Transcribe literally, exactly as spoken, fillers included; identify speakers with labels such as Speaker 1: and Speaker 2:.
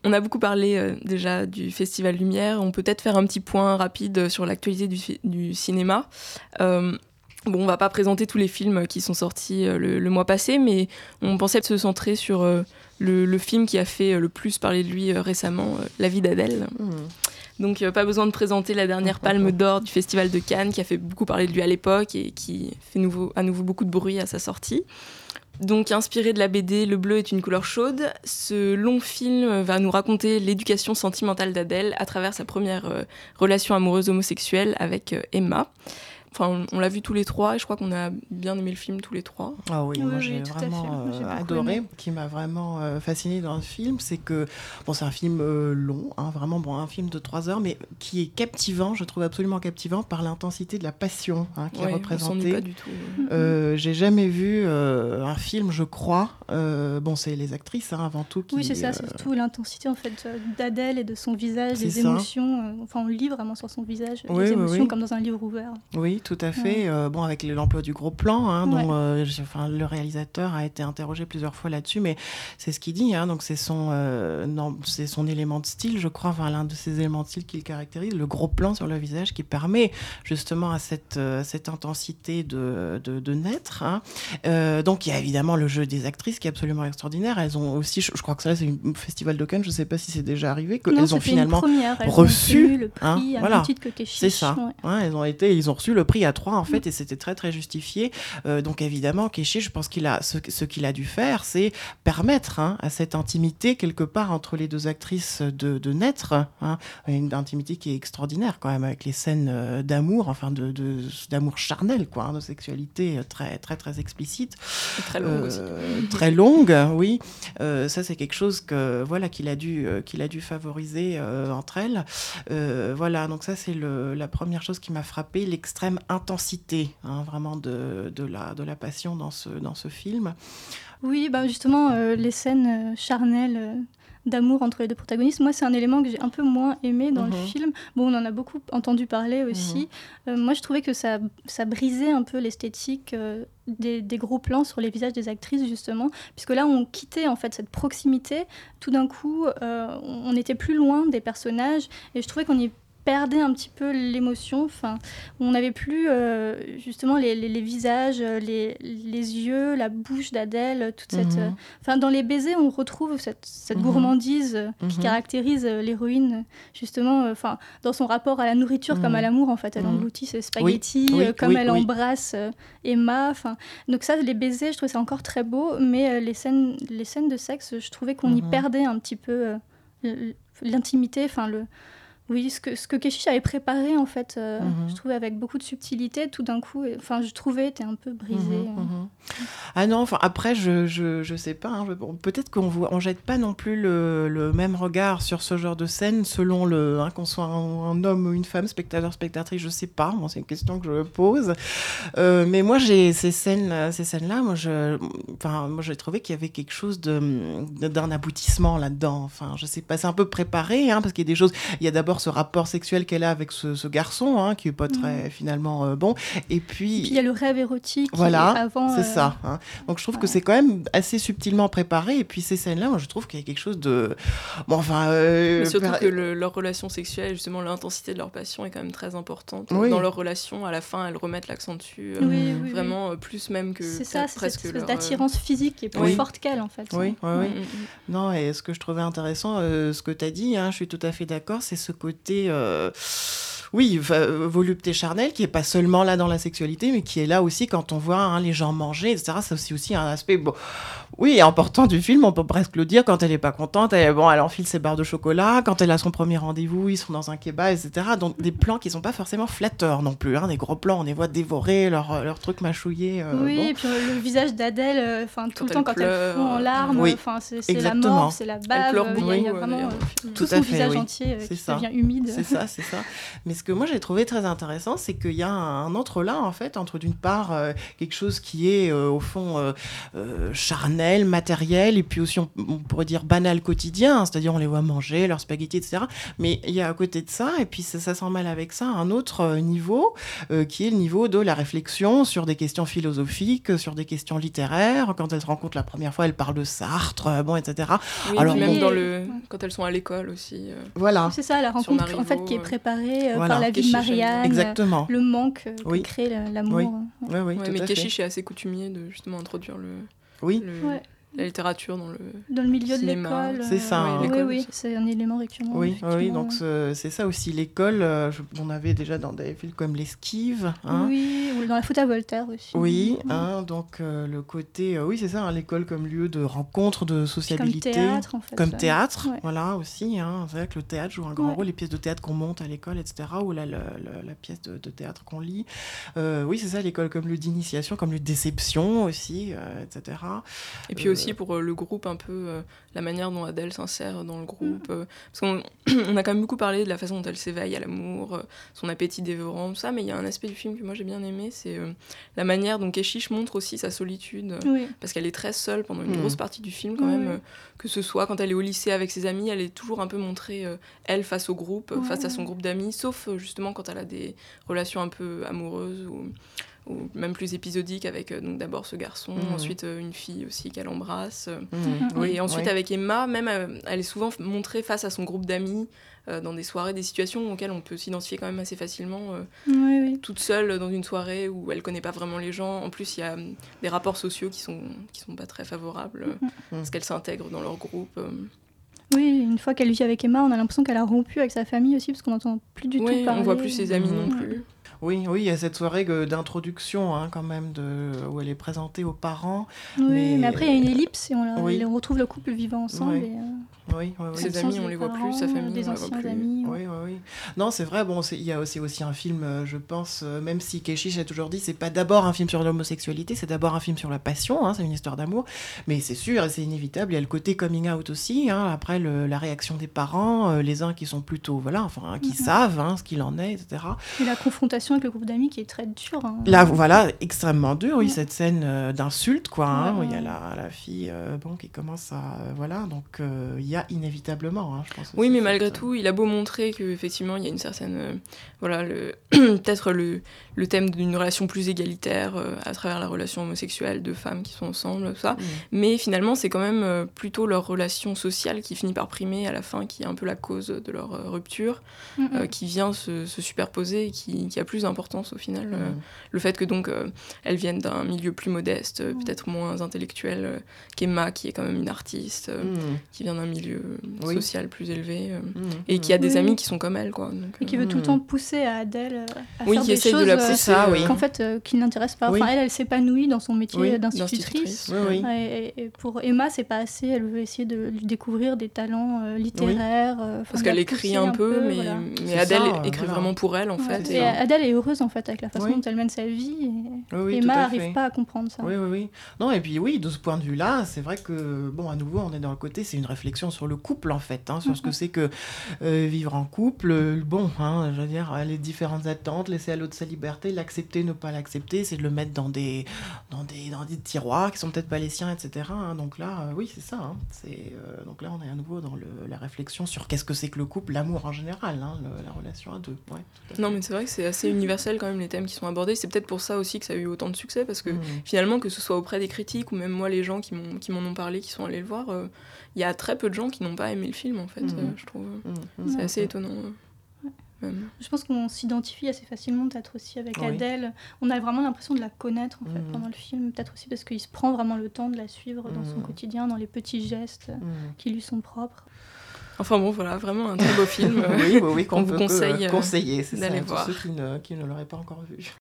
Speaker 1: On a beaucoup parlé euh, déjà du Festival Lumière. On peut peut-être faire un petit point rapide sur l'actualité du, fi- du cinéma. Euh, bon, on va pas présenter tous les films qui sont sortis euh, le, le mois passé, mais on pensait se centrer sur euh, le, le film qui a fait euh, le plus parler de lui euh, récemment, euh, La vie d'Adèle. Mmh. Donc euh, pas besoin de présenter la dernière Palme d'Or du Festival de Cannes, qui a fait beaucoup parler de lui à l'époque et qui fait nouveau, à nouveau beaucoup de bruit à sa sortie. Donc, inspiré de la B D Le bleu est une couleur chaude, ce long film va nous raconter l'éducation sentimentale d'Adèle à travers sa première euh, relation amoureuse homosexuelle avec euh, Emma. Enfin, on, on l'a vu tous les trois et je crois qu'on a bien aimé le film tous les trois.
Speaker 2: Ah oui,
Speaker 3: oui
Speaker 2: moi
Speaker 3: oui,
Speaker 2: j'ai vraiment
Speaker 3: moi, j'ai
Speaker 2: euh, adoré.
Speaker 3: aimé.
Speaker 2: Qui m'a vraiment euh, fascinée dans le film, c'est que bon, c'est un film euh, long, hein, vraiment bon, un film de trois heures, mais qui est captivant, je trouve absolument captivant par l'intensité de la passion hein, qui
Speaker 1: ouais,
Speaker 2: est représentée.
Speaker 1: On s'ennuie pas du tout.
Speaker 2: Euh, j'ai jamais vu euh, un film, je crois. Euh, bon, c'est les actrices hein, avant tout. Qui,
Speaker 3: oui, c'est ça,
Speaker 2: euh...
Speaker 3: c'est surtout l'intensité en fait d'Adèle et de son visage,
Speaker 2: c'est
Speaker 3: des
Speaker 2: ça.
Speaker 3: émotions. Euh, enfin, on lit vraiment sur son visage
Speaker 2: oui,
Speaker 3: les
Speaker 2: oui,
Speaker 3: émotions
Speaker 2: oui.
Speaker 3: comme dans un livre ouvert.
Speaker 2: Oui, tout à fait.
Speaker 3: Ouais.
Speaker 2: Euh, bon, avec l'emploi du gros plan, hein,
Speaker 3: ouais.
Speaker 2: dont euh, enfin, le réalisateur a été interrogé plusieurs fois là-dessus, mais c'est ce qu'il dit. Hein, donc c'est son, euh, non, c'est son élément de style, je crois, enfin l'un de ses éléments de style qui le caractérise, le gros plan sur le visage, qui permet justement à cette, euh, cette intensité de, de, de naître. Hein. Euh, donc il y a évidemment le jeu des actrices qui est absolument extraordinaire. Elles ont aussi, je, je crois que ça, c'est un festival de Cannes. Je ne sais pas si c'est déjà arrivé que
Speaker 3: non,
Speaker 2: elles ont finalement
Speaker 3: elles
Speaker 2: reçu
Speaker 3: ont le prix
Speaker 2: hein,
Speaker 3: à
Speaker 2: voilà.
Speaker 3: même titre que Keshish.
Speaker 2: C'est ça.
Speaker 3: Ouais.
Speaker 2: Hein, elles ont été, ils ont reçu le prix à trois en fait, mmh. et c'était très très justifié. Euh, donc évidemment, Keshish, je pense qu'il a ce, ce qu'il a dû faire, c'est permettre hein, à cette intimité quelque part entre les deux actrices de, de naître, hein, une intimité qui est extraordinaire quand même avec les scènes d'amour, enfin de, de d'amour charnel, quoi, hein, de sexualité très très très explicite,
Speaker 1: et très longue euh,
Speaker 2: aussi. Très longue, oui. Euh, ça c'est quelque chose que voilà qu'il a dû euh, qu'il a dû favoriser euh, entre elles. Euh, voilà, donc ça c'est le, la première chose qui m'a frappée, l'extrême intensité, hein, vraiment de, de la de la passion dans ce dans ce film.
Speaker 3: Oui, bah justement euh, les scènes euh, charnelles. Euh... d'amour entre les deux protagonistes. Moi, c'est un élément que j'ai un peu moins aimé dans mmh. le film. Bon, on en a beaucoup entendu parler aussi. Mmh. Euh, moi, je trouvais que ça, ça brisait un peu l'esthétique euh, des, des gros plans sur les visages des actrices, justement, puisque là, on quittait en fait cette proximité. Tout d'un coup, euh, on était plus loin des personnages, et je trouvais qu'on y perdait un petit peu l'émotion. Enfin, on n'avait plus euh, justement les, les, les visages, les, les yeux, la bouche d'Adèle, toute cette. Mm-hmm. Euh, enfin, dans les baisers, on retrouve cette, cette mm-hmm. gourmandise mm-hmm. qui caractérise l'héroïne, justement. Enfin, euh, dans son rapport à la nourriture mm-hmm. comme à l'amour, en fait, elle mm-hmm. engloutit ses spaghettis, oui, oui, euh, comme oui, elle oui. embrasse euh, Emma. Enfin, donc ça, les baisers, je trouvais ça encore très beau, mais euh, les scènes, les scènes de sexe, je trouvais qu'on mm-hmm. y perdait un petit peu euh, l'intimité, enfin le. Oui, ce que, ce que Keshish avait préparé, en fait, euh, mm-hmm. je trouvais avec beaucoup de subtilité, tout d'un coup, enfin, je trouvais, était un peu brisé.
Speaker 2: Mm-hmm. Euh. Ah non, enfin, après, je, je, je sais pas, hein, je, peut-être qu'on voit, on jette pas non plus le, le même regard sur ce genre de scène, selon le, hein, qu'on soit un, un homme ou une femme, spectateur, spectatrice, je sais pas, bon, c'est une question que je me pose. Euh, mais moi, j'ai ces scènes, ces scènes-là, moi, je, enfin, moi, j'ai trouvé qu'il y avait quelque chose de, d'un aboutissement là-dedans. Enfin, je sais pas, c'est un peu préparé, hein, parce qu'il y a des choses, il y a d'abord ce rapport sexuel qu'elle a avec ce, ce garçon, hein, qui est pas très, mmh. finalement, euh, bon. Et puis...
Speaker 3: Et puis, il y a le rêve érotique.
Speaker 2: Voilà,
Speaker 3: avant,
Speaker 2: c'est
Speaker 3: euh...
Speaker 2: ça. Hein. Donc, je trouve
Speaker 3: ouais.
Speaker 2: que c'est quand même assez subtilement préparé. Et puis, ces scènes-là, moi, je trouve qu'il y a quelque chose de... Bon, enfin... Euh,
Speaker 1: Mais surtout per... que le, leur relation sexuelle, justement, l'intensité de leur passion est quand même très importante.
Speaker 2: Oui.
Speaker 1: Dans leur relation, à la fin, elles remettent l'accent dessus. Euh,
Speaker 3: oui, oui,
Speaker 1: vraiment,
Speaker 3: oui.
Speaker 1: Euh, plus même que
Speaker 3: c'est ça, c'est
Speaker 1: presque
Speaker 3: cette espèce
Speaker 1: leur...
Speaker 3: d'attirance physique qui est plus
Speaker 2: oui.
Speaker 3: forte qu'elle, en fait.
Speaker 2: Oui, oui, oui.
Speaker 1: Mm-hmm.
Speaker 2: Non, et ce que je trouvais intéressant, euh, ce que tu as dit, hein, je suis tout à fait d'accord, c'est ce côté... Euh... Oui, volupté charnelle, qui n'est pas seulement là dans la sexualité, mais qui est là aussi quand on voit hein, les gens manger, et cetera. C'est aussi, aussi un aspect, bon, oui, important du film, on peut presque le dire, quand elle n'est pas contente, elle, bon, elle enfile ses barres de chocolat, quand elle a son premier rendez-vous, ils sont dans un kebab, et cetera. Donc des plans qui ne sont pas forcément flatteurs non plus, hein, des gros plans, on les voit dévorer leurs leur trucs mâchouillés. Euh,
Speaker 3: oui,
Speaker 2: bon.
Speaker 3: et puis euh, le visage d'Adèle, euh, tout le temps quand
Speaker 1: pleure,
Speaker 3: elle fond en larmes,
Speaker 2: oui,
Speaker 3: c'est, c'est la mort, c'est la bave,
Speaker 1: elle pleure
Speaker 3: il
Speaker 1: beaucoup,
Speaker 3: y a, y a vraiment euh, tout,
Speaker 2: tout
Speaker 3: son
Speaker 2: à fait,
Speaker 3: visage
Speaker 2: oui.
Speaker 3: entier euh,
Speaker 2: c'est
Speaker 3: qui
Speaker 2: ça.
Speaker 3: devient humide.
Speaker 2: C'est ça, c'est ça. Mais ce que moi j'ai trouvé très intéressant, c'est qu'il y a un, un entre-là, en fait, entre d'une part euh, quelque chose qui est euh, au fond euh, euh, charnel, matériel, et puis aussi on, on pourrait dire banal quotidien, c'est-à-dire on les voit manger leurs spaghettis, et cetera. Mais il y a à côté de ça, et puis ça, ça s'en mêle avec ça, un autre euh, niveau euh, qui est le niveau de la réflexion sur des questions philosophiques, sur des questions littéraires. Quand elle se rencontre la première fois, elle parle de Sartre, euh, bon, et cetera.
Speaker 1: Oui, alors même bon, dans le... quand elles sont à l'école aussi. Euh,
Speaker 2: voilà.
Speaker 3: C'est ça, la rencontre Marivaux, en fait, qui est préparée euh,
Speaker 2: voilà.
Speaker 3: par la vie de Marianne.
Speaker 2: Exactement.
Speaker 3: Le manque euh,
Speaker 2: oui.
Speaker 3: que crée l'amour.
Speaker 2: Oui, oui, oui
Speaker 1: ouais, mais Keshish est assez coutumier de justement introduire le,
Speaker 2: oui.
Speaker 1: le, ouais. la littérature dans le
Speaker 3: dans le milieu
Speaker 1: cinéma.
Speaker 3: de l'école.
Speaker 2: C'est ça.
Speaker 3: Euh, oui, oui, c'est un élément récurrent.
Speaker 2: Oui, oui, donc c'est, c'est ça aussi. L'école, euh, je, on avait déjà dans des films comme L'Esquive. Hein.
Speaker 3: Oui, ou dans La Faute à Voltaire aussi.
Speaker 2: Oui, oui. Hein, donc euh, le côté, euh, oui, c'est ça, hein, l'école comme lieu de rencontre, de sociabilité.
Speaker 3: Comme théâtre, en fait.
Speaker 2: Comme
Speaker 3: ça.
Speaker 2: théâtre,
Speaker 3: ouais.
Speaker 2: voilà aussi. Hein, c'est vrai que le théâtre joue un grand
Speaker 3: ouais.
Speaker 2: rôle, les pièces de théâtre qu'on monte à l'école, et cetera, ou la, la, la, la pièce de, de théâtre qu'on lit. Euh, oui, c'est ça, l'école comme lieu d'initiation, comme lieu de déception aussi, euh, et cetera.
Speaker 1: Et puis euh, aussi pour euh, le groupe, un peu euh, la manière dont Adèle s'insère dans le groupe. Euh, parce qu'on on a quand même beaucoup parlé de la façon dont elle s'éveille à l'amour, euh, son appétit dévorant, tout ça, mais il y a un aspect du film que moi j'ai bien aimé, c'est euh, la manière dont Keshish montre aussi sa solitude, euh,
Speaker 3: oui.
Speaker 1: parce qu'elle est très seule pendant une mmh. grosse partie du film quand
Speaker 3: oui.
Speaker 1: même, euh, que ce soit quand elle est au lycée avec ses amis, elle est toujours un peu montrée, euh, elle, face au groupe,
Speaker 3: oui.
Speaker 1: face à son groupe d'amis, sauf euh, justement quand elle a des relations un peu amoureuses ou... ou même plus épisodique avec euh, donc d'abord ce garçon, mmh. ensuite euh, une fille aussi qu'elle embrasse. Mmh. Et oui, ensuite oui. avec Emma, même euh, elle est souvent montrée face à son groupe d'amis euh, dans des soirées, des situations auxquelles on peut s'identifier quand même assez facilement, euh,
Speaker 3: oui, oui.
Speaker 1: toute seule dans une soirée où elle connaît pas vraiment les gens. En plus, il y a euh, des rapports sociaux qui sont, qui sont pas très favorables, euh, mmh. parce qu'elle s'intègre dans leur groupe. Euh.
Speaker 3: Oui, une fois qu'elle vit avec Emma, on a l'impression qu'elle a rompu avec sa famille aussi, parce qu'on n'entend plus du
Speaker 1: oui,
Speaker 3: tout parler.
Speaker 1: On voit plus ses amis mmh. non plus.
Speaker 2: Oui, oui, il y a cette soirée d'introduction hein, quand même, de, où elle est présentée aux parents.
Speaker 3: Oui,
Speaker 2: mais,
Speaker 3: mais après il y a une ellipse et on, la,
Speaker 2: oui.
Speaker 3: on retrouve le couple vivant ensemble.
Speaker 2: Oui.
Speaker 3: Et, euh...
Speaker 2: Oui, oui, oui.
Speaker 1: Ses amis, on les voit plus, sa famille,
Speaker 3: des
Speaker 1: on les voit plus.
Speaker 3: Amis,
Speaker 2: oui, oui, oui. Non, c'est vrai, bon, il y a aussi, aussi un film, euh, je pense, euh, même si Keshish a toujours dit, c'est pas d'abord un film sur l'homosexualité, c'est d'abord un film sur la passion, hein, c'est une histoire d'amour, mais c'est sûr, et c'est inévitable, il y a le côté coming out aussi, hein, après le, la réaction des parents, euh, les uns qui sont plutôt, voilà, enfin, hein, qui mm-hmm. savent hein, ce qu'il en est, et cetera.
Speaker 3: Et la confrontation avec le groupe d'amis qui est très dure. Hein.
Speaker 2: Là, voilà, extrêmement dure, oui, ouais. cette scène euh, d'insulte, quoi, hein,
Speaker 3: ouais,
Speaker 2: où il
Speaker 3: ouais.
Speaker 2: y a la, la fille, euh, bon, qui commence à, euh, voilà, donc il euh, y a inévitablement. Hein, je pense
Speaker 1: oui, mais malgré tout, il a beau montrer qu'effectivement, il y a une certaine... Euh, voilà, le, peut-être le, le thème d'une relation plus égalitaire euh, à travers la relation homosexuelle de femmes qui sont ensemble, tout ça. Mmh. Mais finalement, c'est quand même euh, plutôt leur relation sociale qui finit par primer à la fin, qui est un peu la cause de leur euh, rupture, mmh. euh, qui vient se, se superposer et qui, qui a plus d'importance au final. Mmh. Euh, le fait que donc euh, elles viennent d'un milieu plus modeste, mmh. peut-être moins intellectuel euh, qu'Emma, qui est quand même une artiste, euh, mmh. qui vient d'un milieu oui. social plus élevé, euh, mmh. et qui a des oui. amis qui sont comme elle, quoi. Donc,
Speaker 3: et qui
Speaker 1: euh,
Speaker 3: veut tout le temps pousser à Adèle à
Speaker 1: oui,
Speaker 3: faire
Speaker 1: qui
Speaker 3: des
Speaker 1: essaye
Speaker 3: choses
Speaker 1: de la pousser,
Speaker 3: euh,
Speaker 1: oui.
Speaker 3: qu'en fait euh, qui ne l'intéresse pas.
Speaker 2: Oui.
Speaker 3: Enfin, elle, elle s'épanouit dans son métier
Speaker 2: oui.
Speaker 3: d'institutrice.
Speaker 2: Oui, oui.
Speaker 3: Et, et pour Emma, c'est pas assez. Elle veut essayer de lui découvrir des talents euh, littéraires.
Speaker 2: Oui.
Speaker 3: Euh,
Speaker 1: Parce qu'elle écrit un, un peu, peu mais, voilà. mais Adèle ça, écrit voilà. vraiment pour elle, en
Speaker 3: ouais.
Speaker 1: fait.
Speaker 3: Et, et Adèle est heureuse, en fait, avec la façon oui. dont elle mène sa vie. Et
Speaker 2: oui,
Speaker 3: Emma n'arrive pas à comprendre ça.
Speaker 2: Oui, oui, oui. Non, et puis oui, de ce point de vue-là, c'est vrai que, bon, à nouveau, on est dans le côté, c'est une réflexion sur le couple, en fait, hein, sur mm-hmm. ce que c'est que euh, vivre en couple. Euh, bon, hein, je veux dire, les différentes attentes, laisser à l'autre sa liberté, l'accepter, ne pas l'accepter, c'est de le mettre dans des, dans des, dans des tiroirs qui sont peut-être pas les siens, et cetera. Hein, donc là, euh, oui, c'est ça. Hein, c'est, euh, donc là, on est à nouveau dans le, la réflexion sur qu'est-ce que c'est que le couple, l'amour en général, hein, le, la relation à deux. Ouais,
Speaker 1: non, mais c'est vrai que c'est assez universel quand même, les thèmes qui sont abordés. C'est peut-être pour ça aussi que ça a eu autant de succès, parce que mmh. finalement, que ce soit auprès des critiques ou même moi, les gens qui m'ont, qui m'en ont parlé, qui sont allés le voir, il euh, y a très peu de gens qui n'ont pas aimé le film, en fait, mmh. euh, je trouve. Mmh. C'est assez étonnant. Euh.
Speaker 3: Même. Je pense qu'on s'identifie assez facilement, peut-être aussi avec oui. Adèle. On a vraiment l'impression de la connaître en fait, mmh. pendant le film, peut-être aussi parce qu'il se prend vraiment le temps de la suivre dans mmh. son quotidien, dans les petits gestes mmh. qui lui sont propres.
Speaker 1: Enfin bon, voilà, vraiment un très beau film
Speaker 2: oui, oui, oui, qu'on,
Speaker 1: qu'on vous conseille
Speaker 2: conseiller, c'est
Speaker 1: d'aller
Speaker 2: ça,
Speaker 1: voir.
Speaker 2: Pour ceux qui ne, qui ne l'auraient pas encore vu.